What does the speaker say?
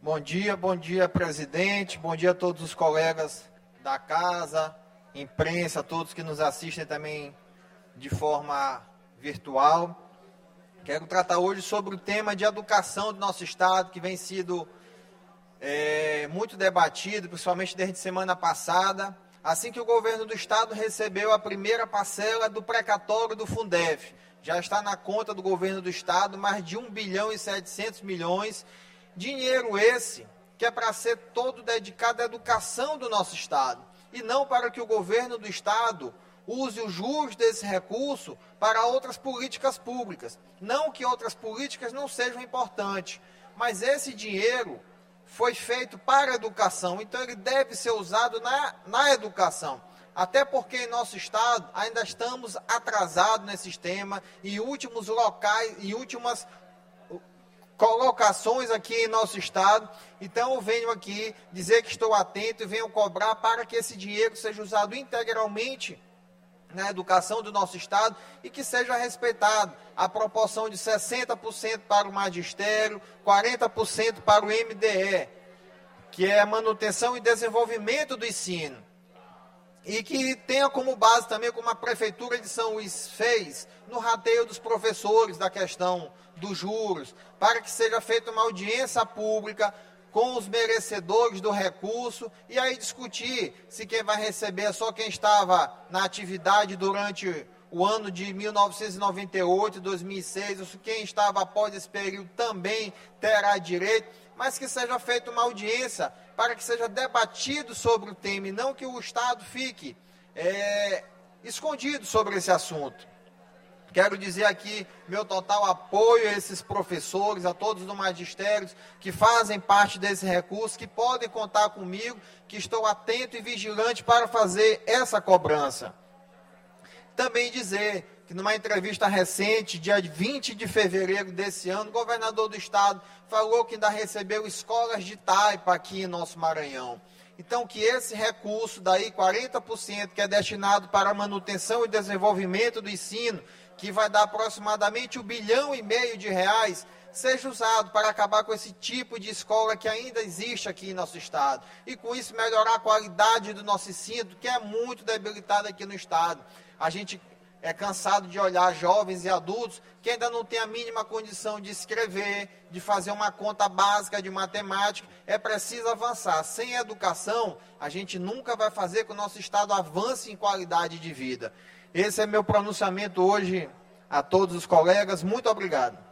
Bom dia, presidente, bom dia a todos os colegas da casa, imprensa, todos que nos assistem também de forma virtual. Quero tratar hoje sobre o tema de educação do nosso estado, que vem sido muito debatido, principalmente desde semana passada, assim que o governo do estado recebeu a primeira parcela do precatório do Fundef. Já está na conta do governo do estado mais de 1 bilhão e 700 milhões, dinheiro esse que é para ser todo dedicado à educação do nosso estado, e não para que o governo do estado use os juros desse recurso para outras políticas públicas. Não que outras políticas não sejam importantes, mas esse dinheiro foi feito para a educação, então ele deve ser usado na educação. Até porque em nosso estado ainda estamos atrasados nesse tema, e últimos locais, e últimas colocações aqui em nosso estado. Então eu venho aqui dizer que estou atento e venho cobrar para que esse dinheiro seja usado integralmente na educação do nosso estado e que seja respeitado a proporção de 60% para o magistério, 40% para o MDE, que é a manutenção e desenvolvimento do ensino. E que tenha como base também, como a Prefeitura de São Luís fez, no rateio dos professores da questão dos juros, para que seja feita uma audiência pública com os merecedores do recurso, e aí discutir se quem vai receber é só quem estava na atividade durante o ano de 1998, 2006, ou se quem estava após esse período também terá direito, mas que seja feita uma audiência para que seja debatido sobre o tema, e não que o Estado fique escondido sobre esse assunto. Quero dizer aqui meu total apoio a esses professores, a todos do magistério que fazem parte desse recurso, que podem contar comigo, que estou atento e vigilante para fazer essa cobrança. Também dizer que numa entrevista recente, dia 20 de fevereiro desse ano, o governador do estado falou que ainda recebeu escolas de taipa aqui em nosso Maranhão. Então, que esse recurso, daí 40%, que é destinado para a manutenção e desenvolvimento do ensino, que vai dar aproximadamente 1,5 bilhão de reais, seja usado para acabar com esse tipo de escola que ainda existe aqui em nosso estado. E com isso melhorar a qualidade do nosso ensino, que é muito debilitado aqui no estado. A gente é cansado de olhar jovens e adultos que ainda não têm a mínima condição de escrever, de fazer uma conta básica de matemática. É preciso avançar. Sem educação, a gente nunca vai fazer com que o nosso estado avance em qualidade de vida. Esse é meu pronunciamento hoje a todos os colegas. Muito obrigado.